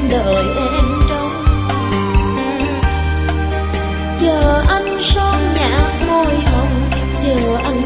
đợi em trông. Chờ anh son nhạt môi hồng, chờ anh